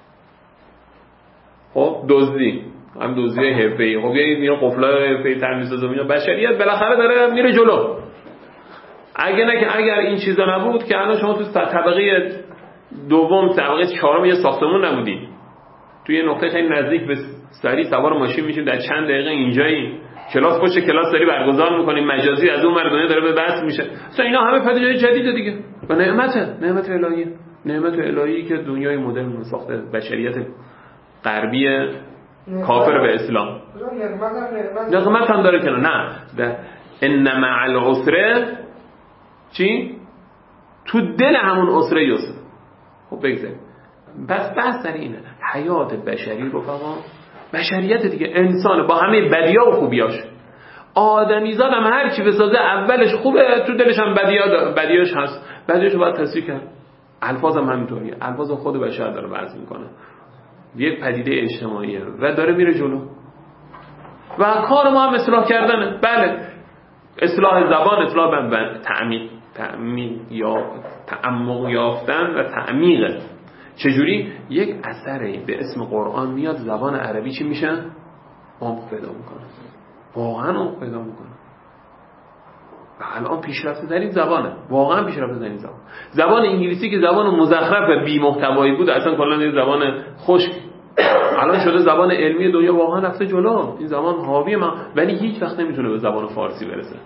خب دزدی هم دزدی حرفه‌ای، خب یه میاد قفلای حرفه‌ای تر میسازه میاد بشریت بالاخره داره میره جلو. اگه نه که اگر این چیزا نبود که الان شما تو طبقه دوم طبقه چهارم یه ساختمون نبودی، توی یه نقطه خیلی نزدیک به سری سوار ماشین میشیم در چند دقیقه اینجایی، کلاس پشت کلاس داری برگزار میکنیم، مجازی از اون ور دنیا داره به بحث میشه. اصلا اینا همه پدیده جدیده دیگه و نعمته، نعمت الهی، نعمت الهی که دنیای مدرن ساخته بشریت غربی کافر به اسلام. نعمت هم داره که نه ده ان مع العسر چی؟ تو دل همون عسره یسر. خب بگذاریم پس بحث در اینه حیات بشری رو فقط بشریت دیگه انسان با همه بدی‌ها و خوبیاش آدمیزاد هم هر چی بسازه اولش خوبه تو دلش هم بدی‌ها بدیاش هست، بدیاشو باید تصحیح کرد. الفاظ هم همینطوریه، الفاظ خود بشر داره وضع میکنه، یک پدیده اجتماعیه و داره میره جلو و کار ما هم اصلاح کردنه. بله اصلاح زبان، اصلاح تعمیم، تعمیق یا تعمق یافتن و تعمیق. چجوری؟ یک اثری به اسم قرآن میاد زبان عربی چی میشه؟ عمق پیدا میکنه، واقعا عمق پیدا میکنه. و الان پیشرفته در این زبانه، واقعا پیشرفته در این زبان. زبان انگلیسی که زبان مزخرف و بی محتوایی بود، اصلا کلا یه زبان خشک، الان شده زبان علمی دنیا، واقعا رفته جلو. این زبان حاوی ما، ولی هیچ وقت نمیتونه به زبان فارسی برسه.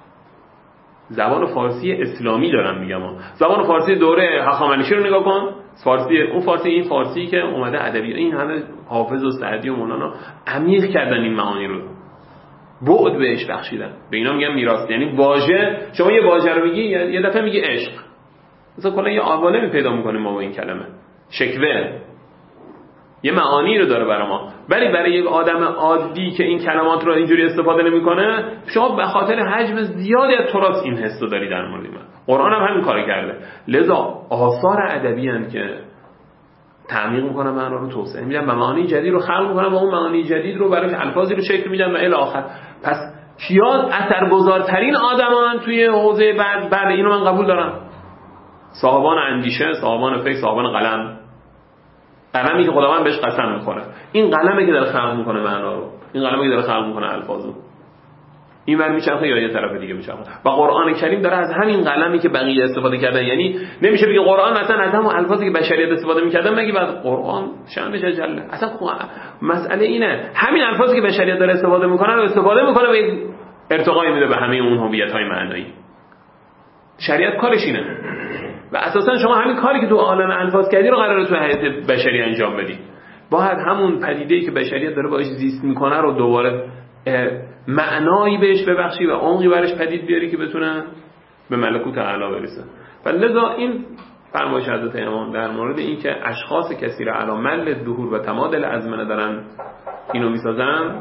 زبان فارسی اسلامی دارم میگم ها. زبان فارسی دوره هخامنشی رو نگاه کن، فارسی اون فارسی این فارسی که اومده ادبی، این همه حافظ و سعدی و مولانا عمیق کردن این معانی رو، بعد بهش بخشیدن. به اینا میگن میراث. یعنی واژه، شما یه واژه رو میگی یه دفعه میگی عشق، مثلا کلا یه عوالمی پیدا میکنیم ما با این کلمه. شکوه یه معانی رو داره برای ما، ولی برای یک آدم عادی که این کلمات رو اینجوری استفاده نمیکنه، شما به خاطر حجم زیادی از تراث این حس رو داری در مورد من. قرآن هم همین کارو کرده. لذا آثار ادبی ان که تعمیق میکنن معنا رو، توسعه میدن و معانی جدید رو خلق میکنن و اون معانی جدید رو براش الفاظی رو شکل میدن و الی آخر. پس کیا اثرگذارترین آدمان توی حوزه بعد بعد اینو من قبول دارم؟ صاحبان اندیشه، صاحبان فکر، صاحبان قلم. قلمی که خداوند بهش قسم میخوره، این قلمی که داره خلق میکنه معنا رو، این قلمی که داره خلق میکنه الفاظو، این ور میچرخه یا یه طرف دیگه میچرخه. و قرآن کریم داره از همین قلمی که بقیه استفاده کردن، یعنی نمیشه بگه قرآن مثلا از همون الفاظی که بشریت استفاده میکردن مگه بعد قرآن شأنش جله. اصلا مسئله اینه همین الفاظی که بشریت داره استفاده میکنه رو استفاده میکنه و ارتقای میده به همه اون هویت‌های معنایی. شریعت کارش اینه و اساسا شما همین کاری که تو عالم الفاظ کردی رو قراره تو حیات بشری انجام بدی. باید همون پدیده‌ای که بشریت داره باهاش زیست میکنه رو دوباره معنایی بهش ببخشی و عمقی برش پدید بیاری که بتونه به ملکوت اعلی برسه. و لذا این فرمایش حضرت امام در مورد این که اشخاص کثیر علی مل الدهور و تمادل ازمنه دارن اینو میسازن،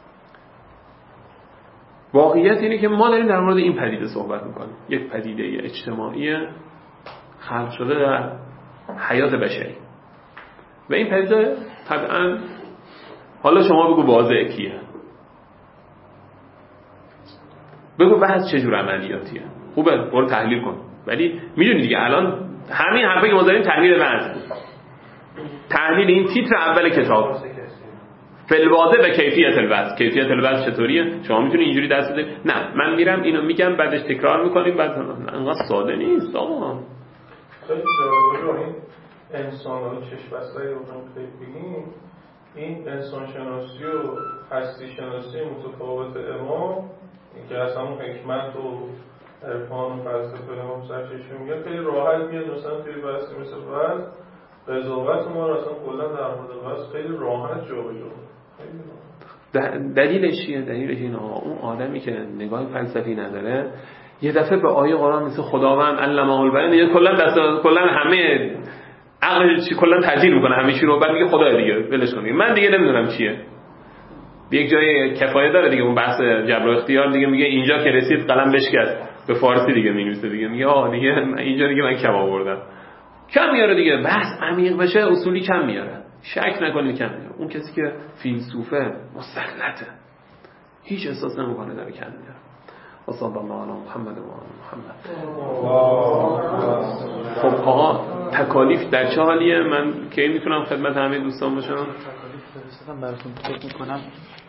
واقعیت اینه که ما داریم در مورد این پدیده صحبت میکنیم، یک پدیده اجتماعی خلق شده در حیات بشری. و این پدیده طبعا حالا شما بگو واضح کیه، بگو بحث چجور عملیاتیه، خوبه برو تحلیل کن. ولی میدونی دیگه الان همین حرفی که ما داریم تحلیل وضع بود، تحلیل این تیتر اول کتاب فلواضع و کیفیت الوضع. کیفیت الوضع چطوریه؟ شما میتونی اینجوری دست بدید؟ نه من میرم اینو میگم بعدش تکرار میکنیم، بعد انقدر ساده نیست آقا. خیلی جالبه این انسان ها چشم بسته رو فکر بگیم، این انسان شناسی و هستی شناسی متفاوت امام که از همون حکمت و عرفان و فلسفه امام سرچشمه میگه، خیلی راحت میاد مثلا توی بحثی مثل وضع قضاوت ما رو اصلا کلا در مورد وضع خیلی راحت جا به جا. دلیلش چیه؟ دلیلش اینه اون آدمی که نگاه فلسفی نداره یه دفعه به آیه قرآن مثل خداوند علمه البیان یه کلا دست کلا همه عقلش کلا تعطیل میکنه همه چی رو، بعد میگه خدای دیگه ولش کن، من دیگه نمیدونم چیه. به یک جای کفایه داره دیگه اون بحث جبر و اختیار دیگه، میگه اینجا که رسید قلم بشکست، به فارسی دیگه مینویسه دیگه، میگه آ دیگه اینجا دیگه من کم آوردم، کم میاره دیگه. بحث عمیق بشه اصولی کم میاره، شک نکنید کم میاره. اون کسی که فیلسوفه مسلطه، هیچ احساس نمیکنه داره کم میاره. و صلی الله علی محمد و آل محمد. خب آقا تکالیف در چه حالیه؟ من کی میتونم خدمت همه دوستان باشم؟ تکالیف فرستادم براتون فکر میکنم